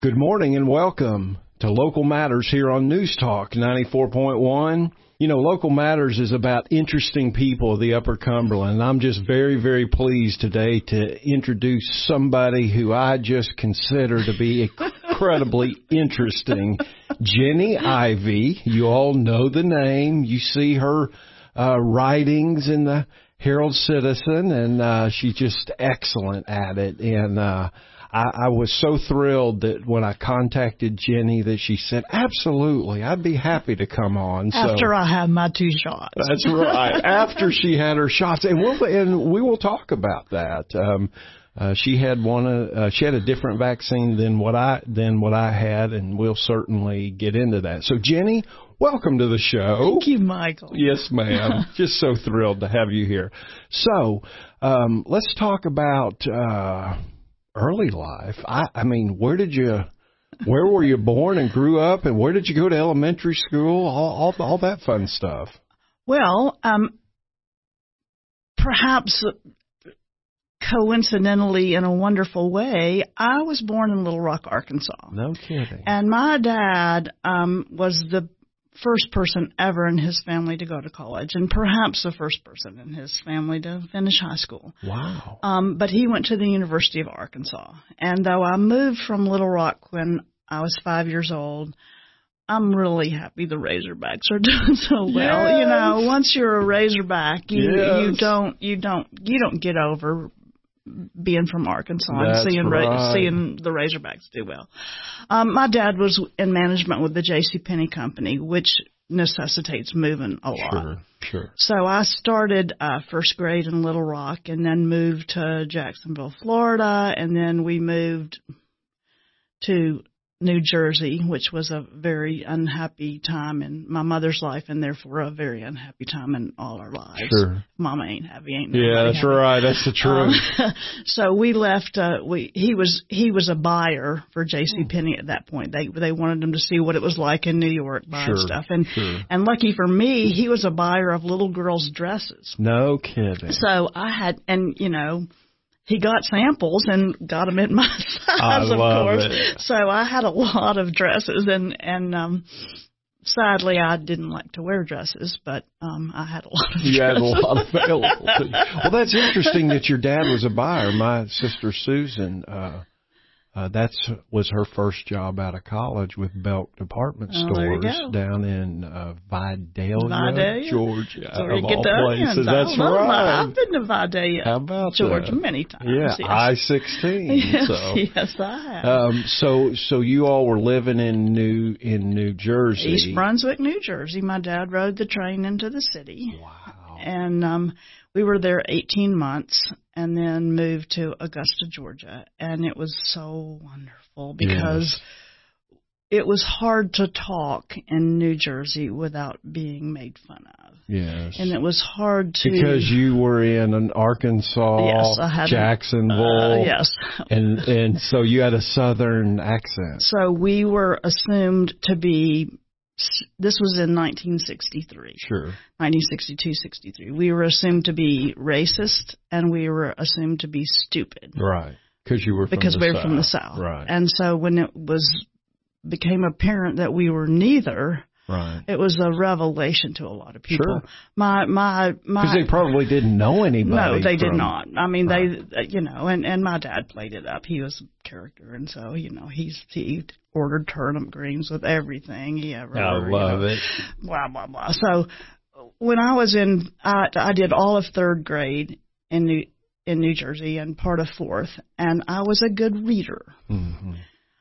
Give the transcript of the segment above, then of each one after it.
Good morning and welcome to Local Matters here on News Talk 94.1. You know, Local Matters is about interesting people of the Upper Cumberland. I'm just very, very pleased today to introduce somebody who I just consider to be incredibly interesting. Jenny Ivey. You all know the name. You see her writings in the Herald Citizen, and she's just excellent at it. And I was so thrilled that when I contacted Jenny that she said, absolutely, I'd be happy to come on. After I have my 2 shots. That's right. After she had her shots. And we will talk about that. She had she had a different vaccine than what I had, and we'll certainly get into that. So Jenny, welcome to the show. Thank you, Michael. Yes, ma'am. Just so thrilled to have you here. So, let's talk about early life. I mean, where were you born and grew up, and where did you go to elementary school? All that fun stuff. Well, perhaps coincidentally, in a wonderful way, I was born in Little Rock, Arkansas. No kidding. And my dad was the first person ever in his family to go to college, and perhaps the first person in his family to finish high school. Wow. But he went to the University of Arkansas. And though I moved from Little Rock when I was 5 years old, I'm really happy the Razorbacks are doing so well. Yes. You know, once you're a Razorback, you Yes. you don't get over being from Arkansas That's and right. seeing the Razorbacks do well. My dad was in management with the JCPenney Company, which necessitates moving a lot. Sure. So I started first grade in Little Rock and then moved to Jacksonville, Florida, and then we moved to New Jersey, which was a very unhappy time in my mother's life, and therefore a very unhappy time in all our lives. Sure. Mama ain't happy, ain't Yeah, nobody that's happy. right. That's the truth. So we left. He was a buyer for JCPenney at that point. They wanted him to see what it was like in New York buying Sure, stuff, and sure. and lucky for me, he was a buyer of little girls' dresses. No kidding. So I had, and you know, he got samples and got them in my size, I of love course. it. So I had a lot of dresses, and sadly, I didn't like to wear dresses, but I had a lot of You dresses. had a lot available to you. Well, that's interesting that your dad was a buyer. My sister Susan, that was her first job out of college with Belk Department Oh, there you Stores go. down in Vidalia, Vidalia. Georgia, So where of you get all the places. onions. That's I love right. I've been to Vidalia, How about Georgia, that? many times. Yeah, yes. I-16. Yes, So. yes, I have. So you all were living in New Jersey. East Brunswick, New Jersey. My dad rode the train into the city. Wow. And we were there 18 months and then moved to Augusta, Georgia. And it was so wonderful because it was hard to talk in New Jersey without being made fun of. Yes. And it was hard to... Because you were in an Arkansas, Yes, I had Jacksonville. yes. And so you had a southern accent. So we were assumed to be... This was in 1963. Sure. 1962, 63. We were assumed to be racist, and we were assumed to be stupid. Right. Because you were from Because the we were South. from the South. Right. And so when it became apparent that we were neither, Right. it was a revelation to a lot of people. Sure. My Because they probably didn't know anybody. No, they did from- not. I mean, Right. they, you know, and my dad played it up. He was a character, and so, you know, he ordered turnip greens with everything he ever. I love it. Blah blah blah. So when I was I did all of third grade in New Jersey and part of fourth, and I was a good reader. Mm-hmm.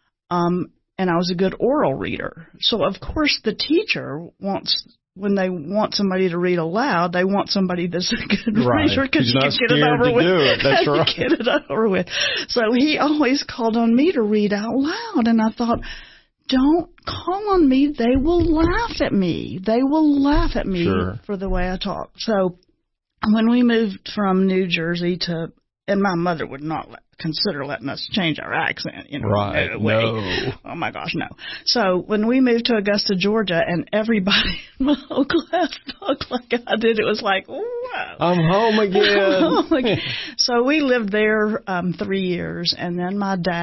And I was a good oral reader. So of course the teacher when they want somebody to read aloud, they want somebody that's a good Right. reader because He's you not can get it scared over to with. do it. That's You right. get it over with. So he always called on me to read out loud, and I thought, don't call on me. They will laugh at me. They will laugh at me Sure. for the way I talk. So when we moved from New Jersey and my mother would not consider letting us change our accent, you know. Right. No way. No. Oh my gosh, no. So when we moved to Augusta, Georgia, and everybody in my whole class talked like I did, it was like, wow. I'm home again. So we lived there 3 years, and then my dad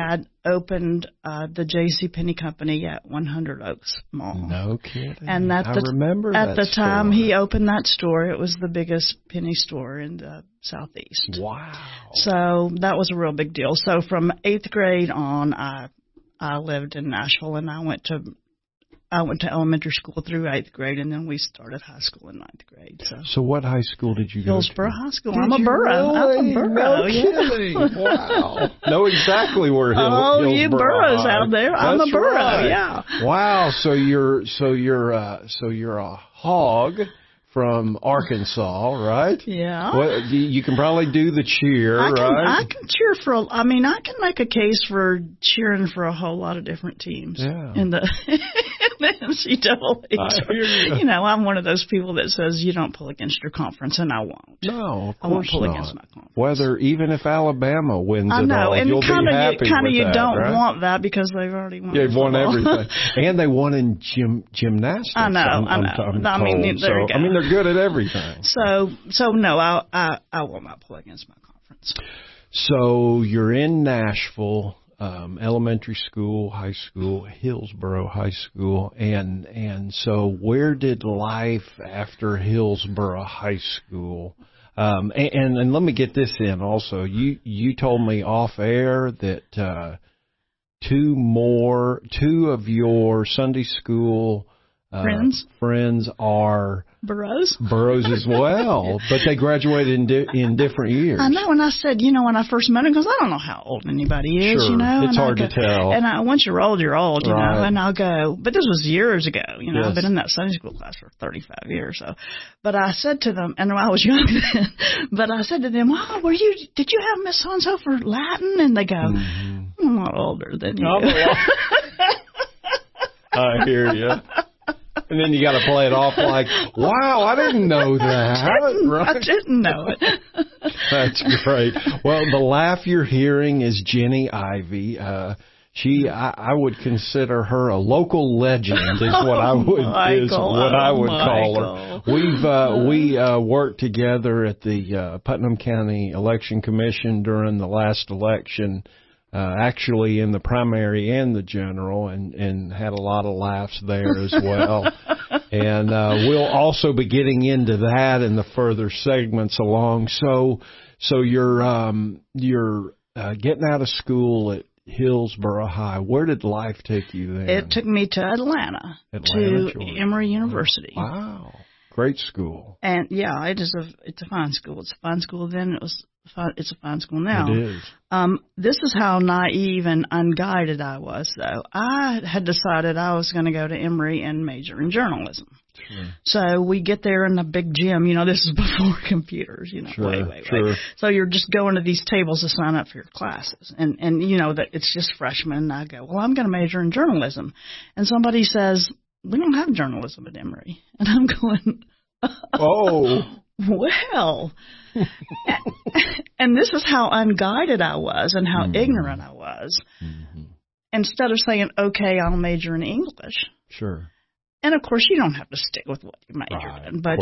opened the J.C. Penney Company at 100 Oaks Mall. No kidding. And I remember at the time store. he opened that store, it was the biggest penny store in the Southeast. Wow. So that was a real big deal. So from 8th grade on, I lived in Nashville, and I went to elementary school through 8th grade, and then we started high school in 9th grade. So what high school did you go to? Hillsborough High School. Did I'm a you borough. really? I'm a borough. No kidding. Wow. Know exactly where Hillsborough you boroughs High. out there. I'm That's a borough. right. Yeah. Wow. So you're a hog from Arkansas, right? Yeah. Well, you can probably do the cheer, I right? can cheer for. I can make a case for cheering for a whole lot of different teams. Yeah. In the NCAA. I hear you. I'm one of those people that says you don't pull against your conference, and I won't. No, of I won't course pull not. against my conference. Even if Alabama wins I it know, all, and you'll be happy with you that, don't right? want that because they've already won. They've won football. everything, and they won in gymnastics. I know. I'm told. There you go. They're good at everything. So no, I will not pull against my conference. So you're in Nashville, elementary school, high school, Hillsborough High School, and so where did life after Hillsborough High School? And let me get this in also. You told me off air that two of your Sunday school friends are Burroughs as well, but they graduated in different years. I know, and I said, when I first met him, because I don't know how old anybody is, Sure. It's hard to tell. And once you're old, you right. know, and I'll go, but this was years ago, Yes. I've been in that Sunday school class for 35 years, so, but I said to them, and I was young then, but I said to them, did you have Miss So-and-so for Latin? And they go, I'm a lot older than you. I hear you. And then you got to play it off like, wow, I didn't know that. I didn't know it. That's great. Well, the laugh you're hearing is Jenny Ivey. I would consider her a local legend. Is what I would call her. We worked together at the Putnam County Election Commission during the last election. Actually in the primary and the general, and had a lot of laughs there as well. And we'll also be getting into that in the further segments along. So you're getting out of school at Hillsborough High. Where did life take you then? It took me to Atlanta to Georgia. Emory University. Wow, great school. And yeah, it's a fine school. It's a fine school then. It's a fine school now. It is. This is how naive and unguided I was, though. I had decided I was going to go to Emory and major in journalism. Sure. So we get there in the big gym. This is before computers, way. So you're just going to these tables to sign up for your classes. And that it's just freshmen. And I go, well, I'm going to major in journalism. And somebody says, we don't have journalism at Emory. And I'm going, oh. Well, and this is how unguided I was and how ignorant I was. Mm-hmm. Instead of saying, okay, I'll major in English. Sure. And, of course, you don't have to stick with what you majored in. But,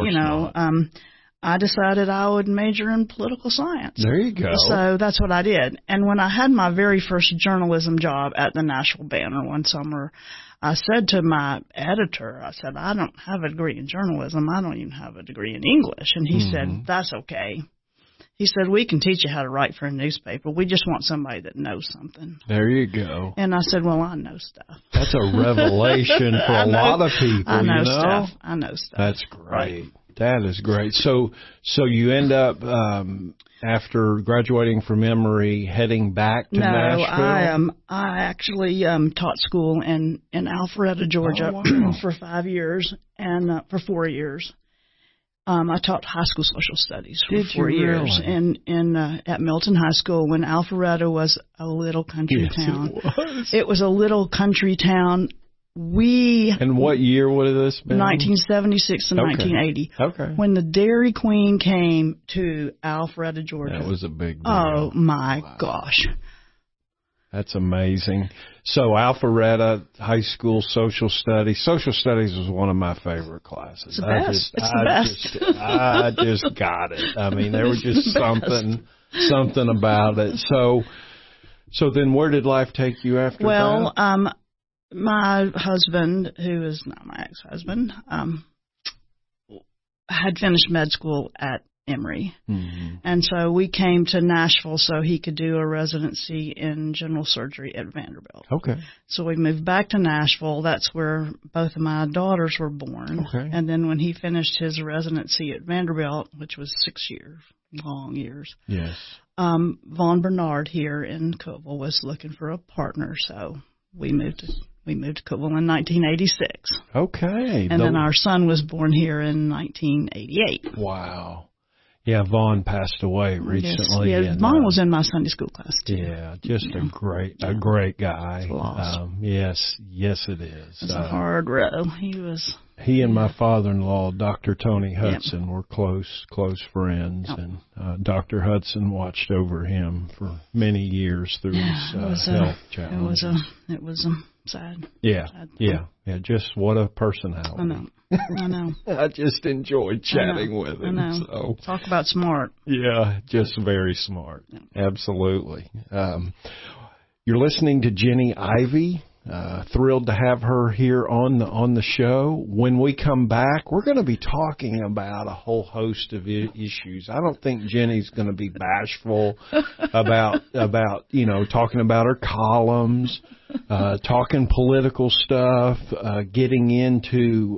I decided I would major in political science. There you go. So that's what I did. And when I had my very first journalism job at the Nashville Banner one summer, I said to my editor, I said, I don't have a degree in journalism. I don't even have a degree in English. And he said, that's okay. He said, we can teach you how to write for a newspaper. We just want somebody that knows something. There you go. And I said, well, I know stuff. That's a revelation for a lot of people. I know stuff. I know stuff. That's great. Right. That is great. So you end up, after graduating from Emory, heading back to Nashville? No, I actually taught school in Alpharetta, Georgia for 5 years and for 4 years. I taught high school social studies for 4 years at Milton High School when Alpharetta was a little country town. It was a little country town. And what year would this been? 1976 and 1980. Okay. When the Dairy Queen came to Alpharetta, Georgia. That was a big deal. Oh, my gosh. That's amazing. So Alpharetta High School Social Studies. Social Studies was one of my favorite classes. It's the best. I just got it. I mean, there was just something about it. So then where did life take you after that? Well, my husband, who is not my ex-husband, had finished med school at Emory. Mm-hmm. And so we came to Nashville so he could do a residency in general surgery at Vanderbilt. Okay. So we moved back to Nashville. That's where both of my daughters were born. Okay. And then when he finished his residency at Vanderbilt, which was 6 years, long years. Yes. Vaughn Bernard here in Cookeville was looking for a partner, so we moved to Cookeville in 1986. Okay. And then our son was born here in 1988. Wow. Yeah, Vaughn passed away recently. Yes, yeah, Vaughn was in my Sunday school class too. Yeah, just a great guy. Yes, it is. It's a hard row. He and my father-in-law, Dr. Tony Hudson, were close friends, and Dr. Hudson watched over him for many years through his health challenges. It was sad. Yeah. Just what a personality. I know. I just enjoyed chatting with him. I know. So. Talk about smart. Yeah, just very smart. Yeah. Absolutely. You're listening to Jenny Ivey. Thrilled to have her here on the show. When we come back, we're going to be talking about a whole host of issues. I don't think Jenny's going to be bashful about talking about her columns, talking political stuff, getting into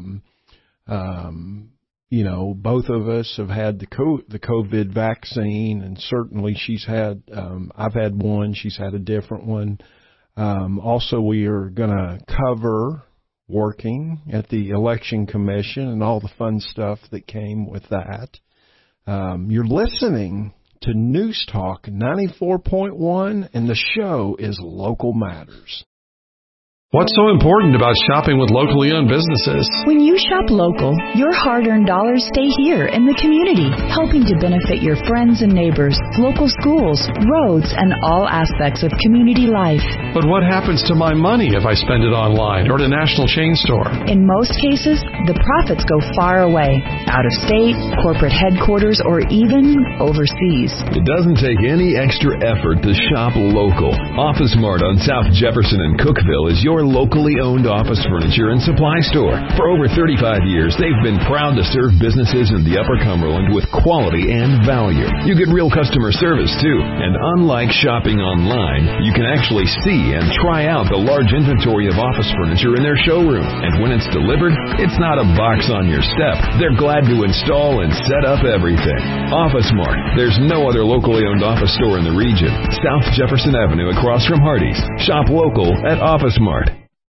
both of us have had the COVID vaccine, and certainly she's had. I've had one. She's had a different one. Also, we are going to cover working at the Election Commission and all the fun stuff that came with that. You're listening to News Talk 94.1, and the show is Local Matters. What's so important about shopping with locally owned businesses? When you shop local, your hard-earned dollars stay here in the community, helping to benefit your friends and neighbors, local schools, roads, and all aspects of community life. But what happens to my money if I spend it online or at a national chain store? In most cases, the profits go far away, out of state, corporate headquarters, or even overseas. It doesn't take any extra effort to shop local. Office Mart on South Jefferson and Cookeville is your locally owned office furniture and supply store. For over 35 years, they've been proud to serve businesses in the Upper Cumberland with quality and value. You get real customer service, too. And unlike shopping online, you can actually see and try out the large inventory of office furniture in their showroom. And when it's delivered, it's not a box on your step. They're glad to install and set up everything. Office Mart. There's no other locally owned office store in the region. South Jefferson Avenue across from Hardee's. Shop local at Office Mart.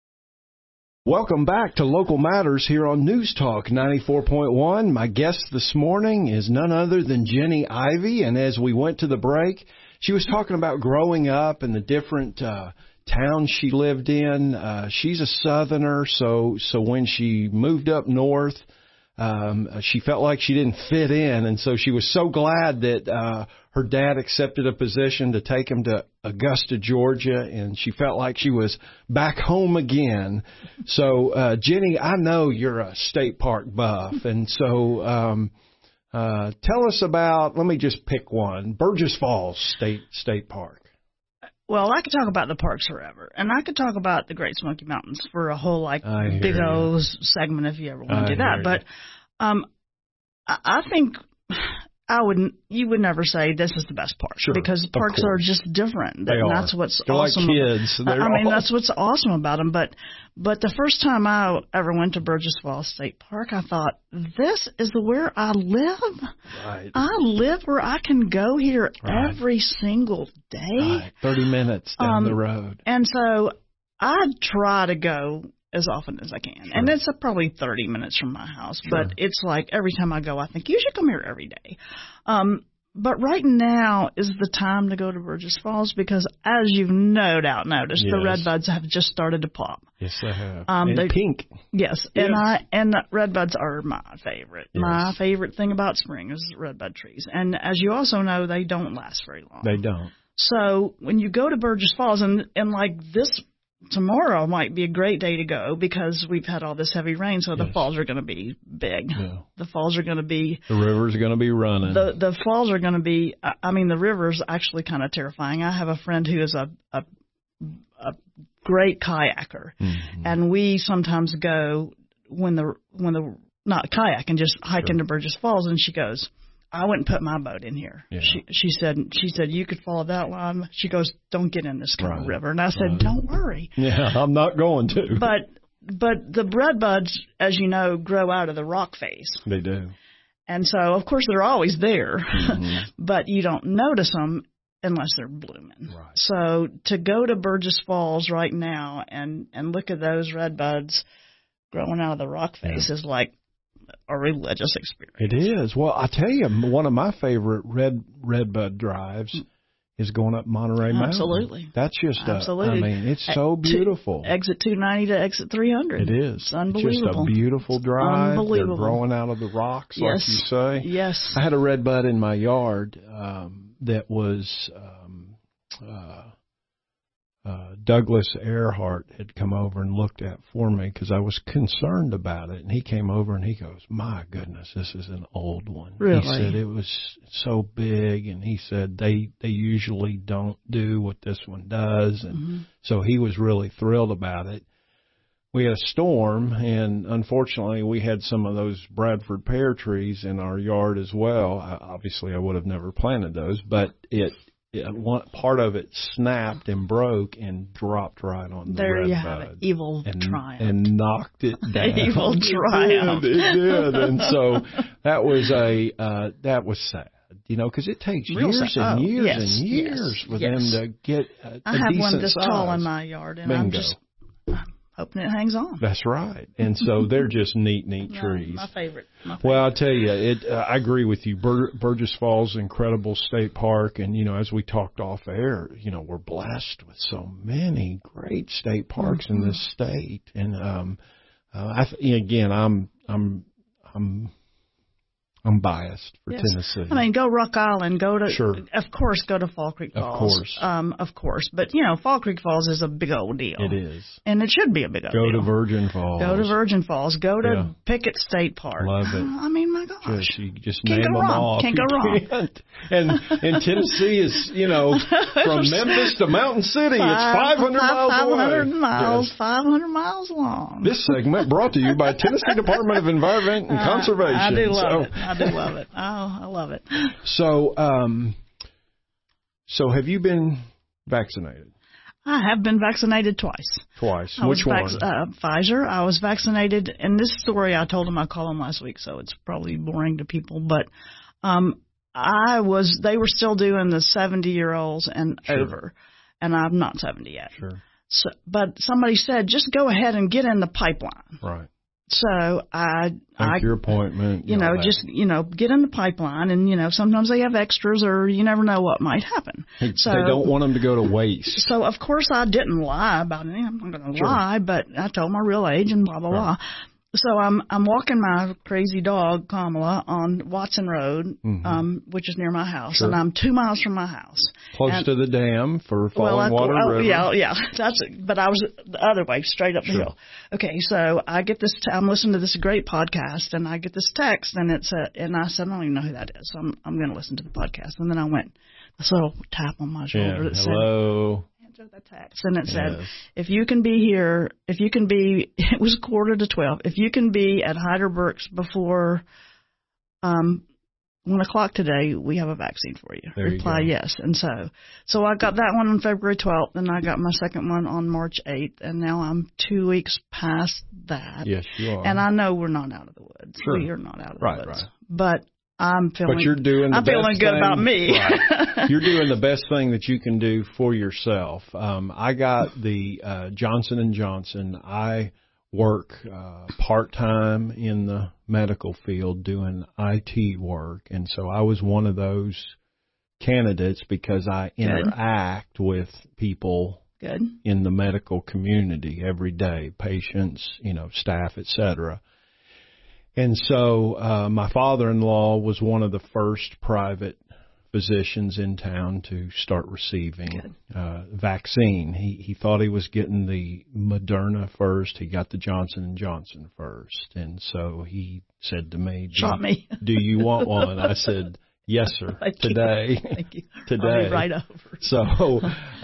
Welcome back to Local Matters here on News Talk 94.1. My guest this morning is none other than Jenny Ivey, and as we went to the break, she was talking about growing up and the different towns she lived in. She's a Southerner, so when she moved up north, she felt like she didn't fit in, and so she was so glad that her dad accepted a position to take him to Augusta, Georgia, and she felt like she was back home again. So, Jenny, I know you're a state park buff, and so tell us about, let me just pick one, Burgess Falls State Park. Well, I could talk about the parks forever, and I could talk about the Great Smoky Mountains for a whole big old segment if you ever want to do that. But I think you would never say this is the best park, because parks are just different. That's what's They're awesome. Like kids. That's what's awesome about them. But the first time I ever went to Burgess Falls State Park, I thought, this is where I live. Right. I live where I can go here every single day. Right. 30 minutes down the road. And so I try to go as often as I can. Sure. And it's probably 30 minutes from my house. Sure. But it's like every time I go, I think, you should come here every day. But right now is the time to go to Burgess Falls because, as you've no doubt noticed, the redbuds have just started to pop. Yes, they have. And pink. Yes, and the redbuds are my favorite. Yes. My favorite thing about spring is redbud trees. And as you also know, they don't last very long. They don't. So when you go to Burgess Falls, and like this tomorrow might be a great day to go because we've had all this heavy rain, so the falls are going to be big. Yeah. The falls are going to be... The river's going to be running. The falls are going to be... I mean, the river's actually kind of terrifying. I have a friend who is a great kayaker, and we sometimes go when the not kayak and just hike into Burgess Falls, and she goes, I wouldn't put my boat in here. Yeah. She said you could follow that line. She goes, don't get in this kind of river. And I said, don't worry. Yeah, I'm not going to. But the bread buds, as you know, grow out of the rock face. They do. And so, of course, they're always there, but you don't notice them unless they're blooming. Right. So to go to Burgess Falls right now and look at those red buds growing out of the rock face is like a religious experience. It is. Well, I tell you, one of my favorite redbud drives is going up Monterey Mountain. Absolutely. That's just I mean, it's so beautiful. Exit 290 to exit 300. It is. It's unbelievable. It's just a beautiful drive. Unbelievable. They're growing out of the rocks, like you say. Yes. I had a redbud in my yard that was Douglas Earhart had come over and looked at for me because I was concerned about it. And he came over and he goes, my goodness, this is an old one. Really? He said it was so big, and he said they usually don't do what this one does. And so he was really thrilled about it. We had a storm, and unfortunately we had some of those Bradford pear trees in our yard as well. Obviously I would have never planted those, but one part of it snapped and broke and dropped right on the there red you bud. have it. Evil triumph. And knocked it down. Evil triumph. It did. And so that was sad, because it takes years and years and years for them to get a decent size. I have one this tall in my yard, and I'm hoping it hangs on. That's right. And so they're just neat trees. My favorite. Well, I'll tell you, I agree with you. Burgess Falls, incredible state park. And, as we talked off air, we're blessed with so many great state parks in this state. And, I'm biased for Tennessee. I mean, go Rock Island, go to, of course, go to Fall Creek Falls. Of course. But, Fall Creek Falls is a big old deal. It is. And it should be a big old deal. Go to Virgin Falls. Go to Virgin Falls. Go to Pickett State Park. Love it. I mean, my gosh. You just name them all. Can't go wrong. And Tennessee is, from Memphis to Mountain City, it's 500 miles away. 500 miles long. This segment brought to you by Tennessee Department of Environment and Conservation. I do love it. I do love it. Oh, I love it. So have you been vaccinated? I have been vaccinated twice. Which one? Pfizer. I was vaccinated, and this story I told them I called them last week, so it's probably boring to people, but they were still doing the 70-year-olds and over, and I'm not 70 yet. Sure. So, but somebody said, just go ahead and get in the pipeline. Right. So Make your appointment. get in the pipeline, and sometimes they have extras, or you never know what might happen. So they don't want them to go to waste. So of course I didn't lie about it. I'm not going to lie, but I told my real age and blah blah blah. So I'm walking my crazy dog Kamala on Watson Road, which is near my house, and I'm 2 miles from my house. Close to the dam for falling water river. Yeah. That's it. But I was the other way, straight up the hill. Okay, so I get this. I'm listening to this great podcast, and I get this text, and and I said, I don't even know who that is. So I'm going to listen to the podcast, and then I went this little tap on my shoulder that hello. said. The text, and it said, if you can be here, it was 11:45. If you can be at Heidelberg's before 1 o'clock today, we have a vaccine for you. Reply yes. And so I got that one on February 12th, and I got my second one on March 8th, and now I'm 2 weeks past that. Yes, you are. And I know we're not out of the woods. Sure. We are not out of the woods. Right. But I'm feeling. But you're doing. I'm feeling good about me. Right. You're doing the best thing that you can do for yourself. I got the Johnson & Johnson. I work part-time in the medical field doing IT work, and so I was one of those candidates because I interact with people in the medical community every day, patients, staff, etc. And so my father-in-law was one of the first private physicians in town to start receiving vaccine. He thought he was getting the Moderna first. He got the Johnson & Johnson first. And so he said to me, Shot me. Do you want one? I said, yes, sir. Today. Thank you. Today. I'll be right over. So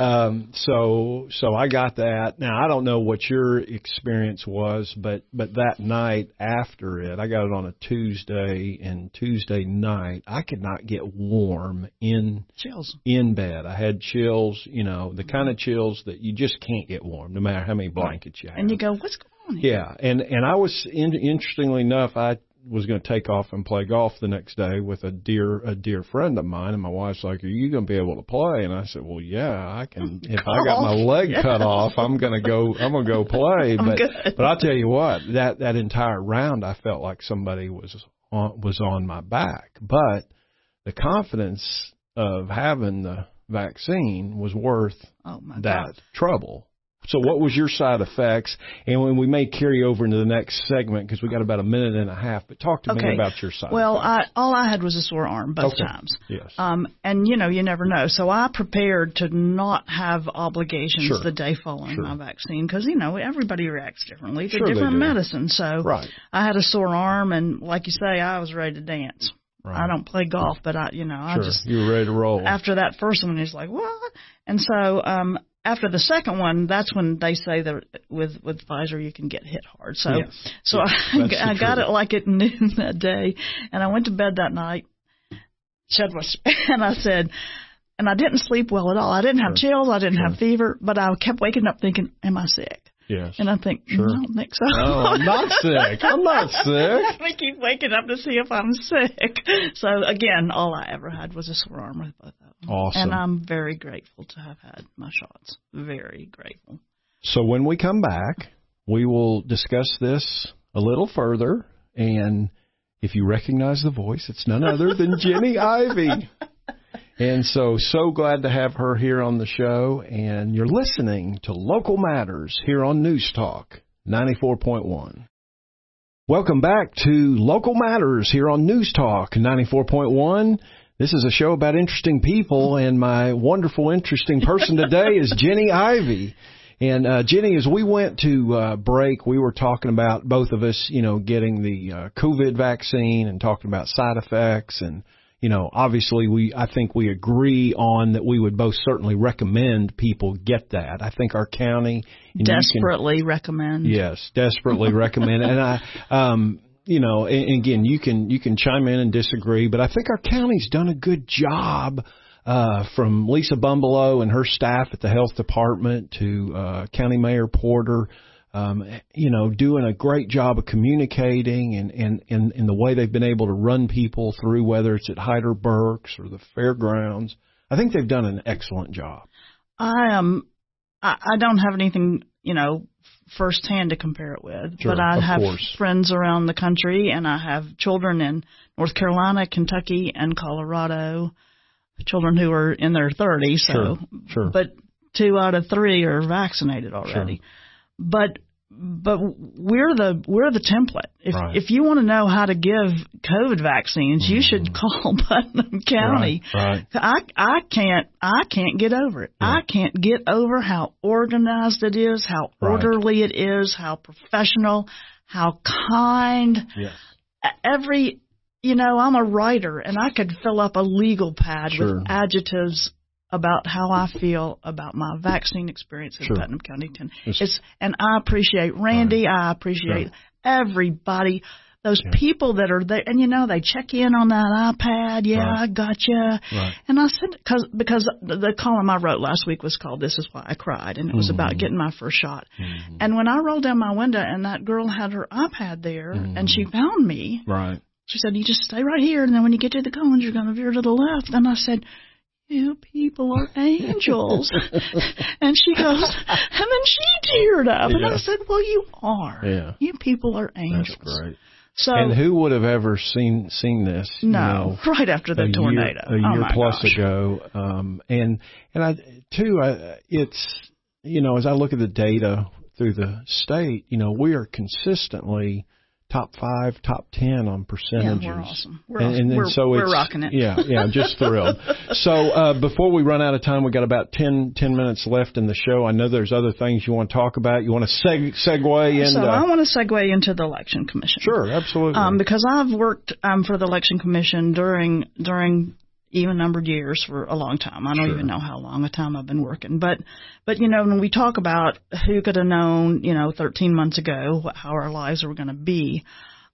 I got that. Now, I don't know what your experience was, but that night after it, I got it on a Tuesday, and Tuesday night, I could not get warm in bed. I had chills, the kind of chills that you just can't get warm, no matter how many blankets you have. And you go, what's going on here? Yeah, and I was, interestingly enough, I was going to take off and play golf the next day with a dear friend of mine, and my wife's like, "Are you going to be able to play?" And I said, "Well, yeah, I can. If I got my leg cut off, I'm going to go play." But I'll tell you what, that entire round, I felt like somebody was on my back. But the confidence of having the vaccine was worth that trouble. So what was your side effects? And when we may carry over into the next segment, because we got about a minute and a half, but talk to me about your side effects. All I had was a sore arm both times. Yes. And, you never know. So I prepared to not have obligations the day following my vaccine because, everybody reacts differently to different medicine. So I had a sore arm, and like you say, I was ready to dance. Right. I don't play golf, but I just... You were ready to roll. After that first one, he's like, what? And so... after the second one, that's when they say that with Pfizer you can get hit hard. So I got it like at noon that day, and I went to bed that night, and I said, and I didn't sleep well at all. I didn't have chills, I didn't have fever, but I kept waking up thinking, am I sick? Yes. And I think, I don't think so. No, I'm not sick. I'm not sick. I keep waking up to see if I'm sick. So, again, all I ever had was a sore arm with both of them. Awesome. And I'm very grateful to have had my shots. Very grateful. So when we come back, we will discuss this a little further. And if you recognize the voice, it's none other than Jenny Ivey. And so glad to have her here on the show. And you're listening to Local Matters here on News Talk 94.1. Welcome back to Local Matters here on News Talk 94.1. This is a show about interesting people, and my wonderful, interesting person today is Jenny Ivey. And Jenny, as we went to break, we were talking about, both of us, getting the COVID vaccine and talking about side effects. And obviously I think we agree on that we would both certainly recommend people get that. I think our county desperately recommend. Yes, desperately recommend. And and again, you can chime in and disagree, but I think our county's done a good job, from Lisa Bumbelow and her staff at the health department to County Mayor Porter, doing a great job of communicating and the way they've been able to run people through, whether it's at Hyder Burks or the fairgrounds. I think they've done an excellent job. I don't have anything, firsthand to compare it with, but I have friends around the country, and I have children in North Carolina, Kentucky, and Colorado, children who are in their 30s. So, but 2 out of 3 are vaccinated already. But we're the template. If you want to know how to give COVID vaccines, you should call Putnam County. Right. I can't get over it. Yeah. I can't get over how organized it is, how orderly it is, how professional, how kind. Yes. I'm a writer, and I could fill up a legal pad with adjectives about how I feel about my vaccine experience in Putnam County. And I appreciate Randy. I appreciate everybody, those people that are there. And, they check in on that iPad. Yeah, I got you. Right. And I said, because the column I wrote last week was called This Is Why I Cried, and it was about getting my first shot. Mm-hmm. And when I rolled down my window and that girl had her iPad there and she found me, she said, you just stay right here, and then when you get to the cones, you're going to veer to the left. And I said, you people are angels. And she goes, and then she teared up. And I said, well, you are. Yeah. You people are angels. That's great. So, and who would have ever seen this? No, right after the tornado. A year plus ago. And it's, as I look at the data through the state, we are consistently top 5, top 10 on percentages. Yeah, we're awesome. We're rocking it. Yeah, just thrilled. So before we run out of time, we got about 10 minutes left in the show. I know there's other things you want to talk about. You want to segue into? So I want to segue into the Election Commission. Sure, absolutely. Because I've worked for the Election Commission during even-numbered years for a long time. I don't even know how long a time I've been working. But when we talk about who could have known, 13 months ago how our lives were going to be,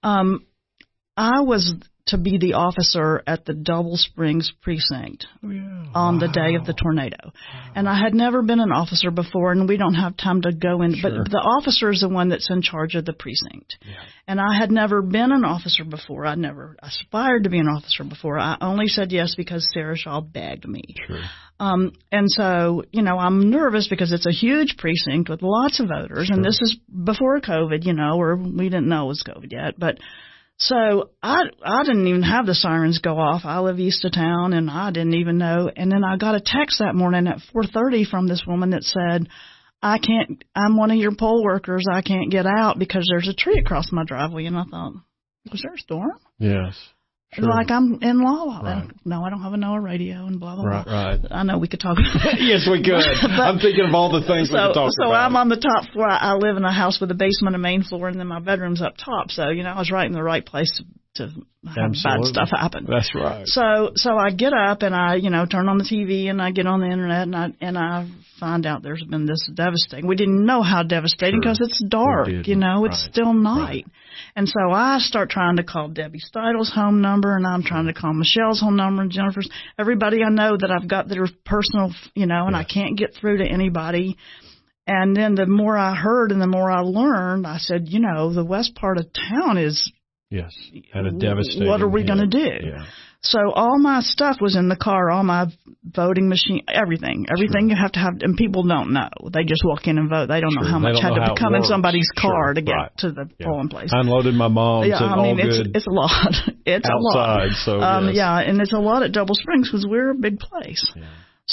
I was to be the officer at the Double Springs precinct on the day of the tornado. And I had never been an officer before, and we don't have time to go in, but the officer is the one that's in charge of the precinct. Yeah. And I had never been an officer before. I never aspired to be an officer before. I only said yes because Sarah Shaw begged me. Sure. And so, I'm nervous because it's a huge precinct with lots of voters, and this is before COVID, or we didn't know it was COVID yet, but so I didn't even have the sirens go off. I live east of town, and I didn't even know. And then I got a text that morning at 4:30 from this woman that said, I'm one of your poll workers. I can't get out because there's a tree across my driveway. And I thought, was there a storm? Yes. Sure. Like I'm in law. Right. No, I don't have a NOAA radio and blah, blah, blah. Right. I know we could talk about that. Yes, we could. I'm thinking of all the things we could talk about. So I'm on the top floor. I live in a house with a basement and main floor, and then my bedroom's up top. So, I was right in the right place to have bad stuff happen. That's right. So I get up and I, turn on the TV and I get on the internet and I find out there's been this devastating. We didn't know how devastating because it's dark, it's still night. Right. And so I start trying to call Debbie Steidel's home number, and I'm trying to call Michelle's home number and Jennifer's. Everybody I know that I've got their personal, and I can't get through to anybody. And then the more I heard and the more I learned, I said, the west part of town is. Yes, had a devastating. What are we going to do? Yeah. So all my stuff was in the car, all my voting machine, everything you have to have, and people don't know. They just walk in and vote. They don't know how much had to come in somebody's car to get to the polling place. I unloaded my mom's. Yeah, it's a lot. It's outside, a lot. So yes. Yeah, and it's a lot at Double Springs because we're a big place. Yeah.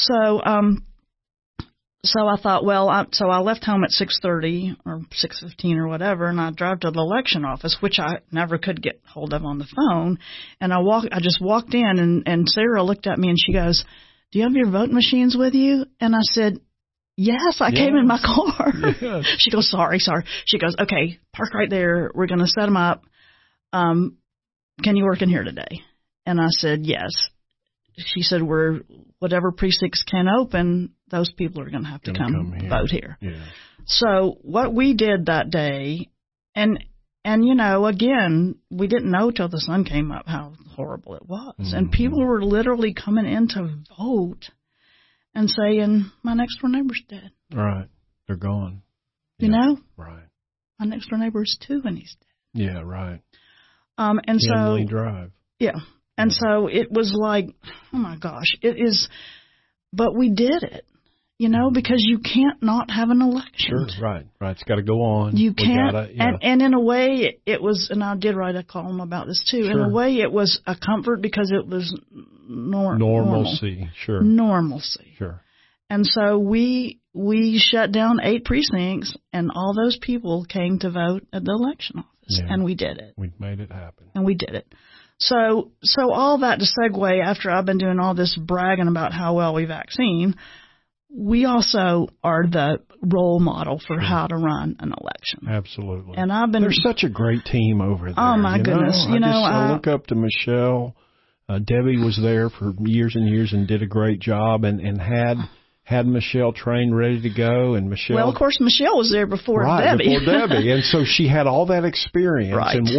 So I thought, so I left home at 6:30 or 6:15 or whatever, and I drove to the election office, which I never could get hold of on the phone. And I just walked in, and Sarah looked at me and she goes, "Do you have your vote machines with you?" And I said, "Yes, I came in my car." Yes. She goes, "Sorry." She goes, "Okay, park right there. We're going to set them up. Can you work in here today?" And I said, "Yes." She said, whatever precincts can open, those people are going to have to come vote here. Yeah. So what we did that day, and again, we didn't know till the sun came up how horrible it was. Mm-hmm. And people were literally coming in to vote and saying, my next door neighbor's dead. Right. They're gone. Right. My next door neighbor is 2 and he's dead. Yeah, right. And Henley Drive. Yeah. And so it was like, oh, my gosh, it is. But we did it, because you can't not have an election. Sure, right. It's got to go on. You can't. And in a way, it was, and I did write a column about this, too. Sure. In a way, it was a comfort because it was normalcy. Sure. Normalcy. Sure. And so we shut down 8 precincts, and all those people came to vote at the election office, and we did it. We made it happen. And we did it. So all that to segue, after I've been doing all this bragging about how well we vaccine, we also are the role model for how to run an election. Absolutely. And there's such a great team over there. Oh, my goodness. I look up to Michelle. Debbie was there for years and years and did a great job and had Michelle trained, ready to go, and Michelle. Well, of course, Michelle was there before Debbie. Before Debbie, and so she had all that experience. Right. And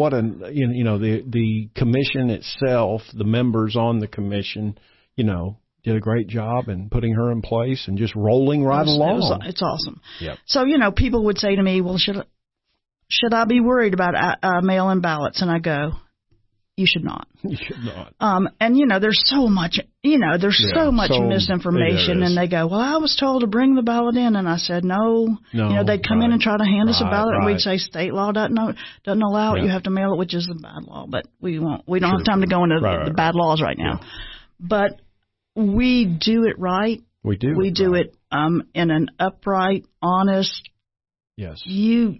the commission itself, the members on the commission, did a great job in putting her in place and just rolling right along. It's awesome. Yep. So people would say to me, "Well, should I be worried about mail-in ballots?" And I go, you should not. You should not. And there's so much, so much misinformation, and they go, "Well, I was told to bring the ballot in," and I said, "No." They'd come in and try to hand us a ballot, and we'd say, "State law doesn't allow it. You have to mail it," which is a bad law. But we don't have time to go into the bad laws right now. Yeah. But we do it right. We do. We do it in an upright, honest, Yes. You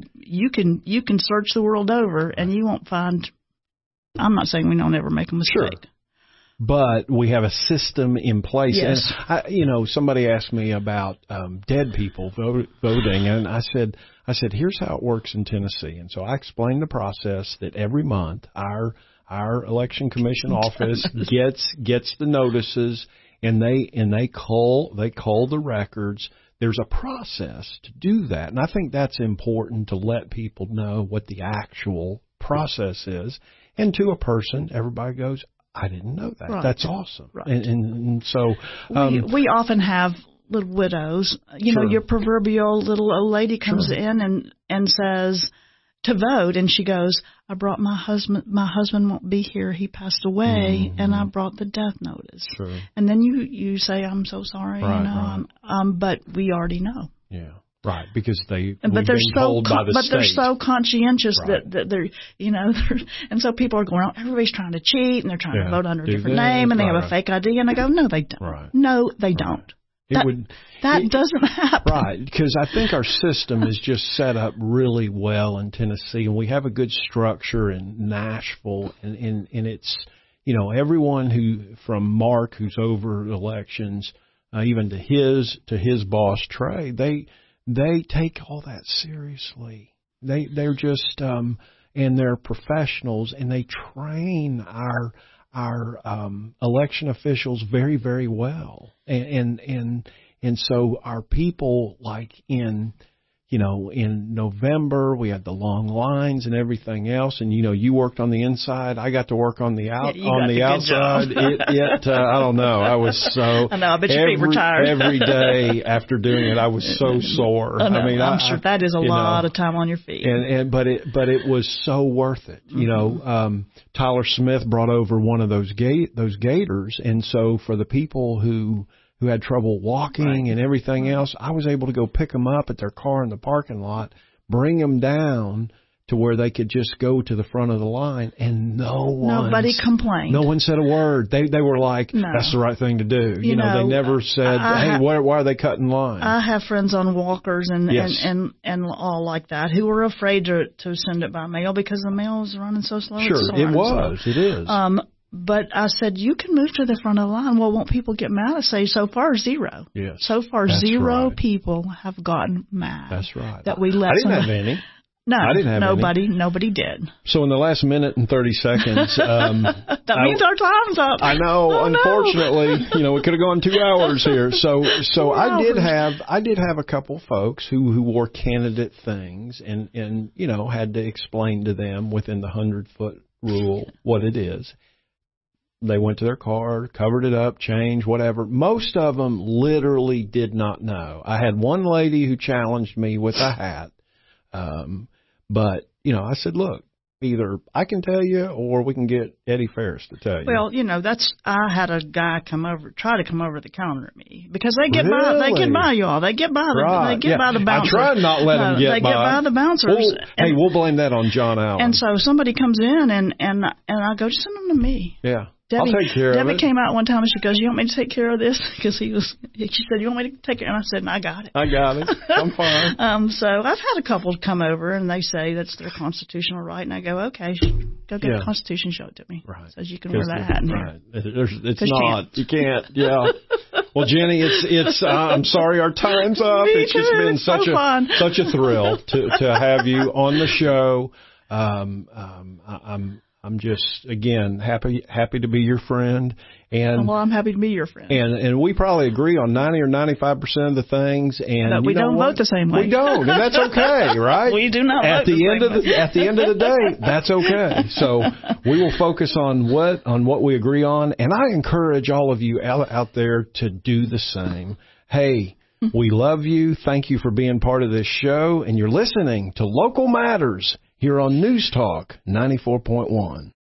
can search the world over and you won't find. I'm not saying we don't ever make a mistake. Sure. But we have a system in place. Yes. And somebody asked me about dead people voting, and I said, here's how it works in Tennessee. And so I explained the process that every month our election commission office gets the notices, and they cull the records. There's a process to do that, and I think that's important to let people know what the actual process is. And to a person, everybody goes, I didn't know that. Right. That's awesome. Right. And so we often have little widows. You know, your proverbial little old lady comes in and says to vote, and she goes, I brought my husband. My husband won't be here. He passed away, and I brought the death notice. Sure. And then you say, I'm so sorry. Right, but we already know. Yeah. Right, because they're so conscientious that they're, and so people are going, everybody's trying to cheat, and they're trying to vote under a different name, and they have a fake ID, and I go, no, they don't. Right. No, they don't. That doesn't happen. Right, because I think our system is just set up really well in Tennessee, and we have a good structure in Nashville, and it's, everyone who, from Mark, who's over elections, even to his boss, Trey, they take all that seriously. They're just and they're professionals, and they train our election officials very, very well. And so our people, like in November, we had the long lines and everything else, and you worked on the inside. I got to work on the outside. I don't know. I was so. I know. I bet your feet were tired. Every day after doing it, I was so sore. I mean, I'm sure that is a lot of time on your feet. But it was so worth it. Mm-hmm. Tyler Smith brought over one of those gators, and so for the people who had trouble walking and everything else, I was able to go pick them up at their car in the parking lot, bring them down to where they could just go to the front of the line, and nobody complained. No one said a word. They were like, that's the right thing to do. They never said, why are they cutting line? I have friends on walkers and all like that who were afraid to send it by mail because the mail is running so slow. Sure, it is. But I said, you can move to the front of the line. Well, won't people get mad? I say, so far, zero. Yes. So far, zero people have gotten mad. That's right. That we let I didn't have any. No, I didn't have nobody. any. Nobody did. So in the last minute and 30 seconds, that means our time's up. I know. Unfortunately, we could have gone 2 hours here. So I did have a couple folks who wore candidate things and had to explain to them within the 100-foot rule what it is. They went to their car, covered it up, changed, whatever. Most of them literally did not know. I had one lady who challenged me with a hat. But, I said, look, either I can tell you or we can get Eddie Ferris to tell you. Well, I had a guy try to come over the counter at me because they get by y'all. They get by the bouncers. I try not to let them get by. They get by the bouncers. We'll blame that on John Allen. And so somebody comes in and I go, just send them to me. Yeah. I'll take care of it. Debbie came out one time and she goes, you want me to take care of this? Because she said, you want me to take it? And I said, I got it. I'm fine. So I've had a couple come over and they say that's their constitutional right. And I go, okay, go get the Constitution, show it to me. Right. Says you can wear that hat in here. Right. It's not. You can't. Yeah. Well, Jenny, it's I'm sorry our time's up. It's just been such a thrill to have you on the show. I'm just, again, happy to be your friend. And I'm happy to be your friend. And we probably agree on 90 or 95% of the things. And we don't vote the same way. We don't, and that's okay, right? We do not vote the same way. At the end of the day, that's okay. So we will focus on what we agree on. And I encourage all of you out there to do the same. Hey, we love you. Thank you for being part of this show. And you're listening to Local Matters here on News Talk 94.1.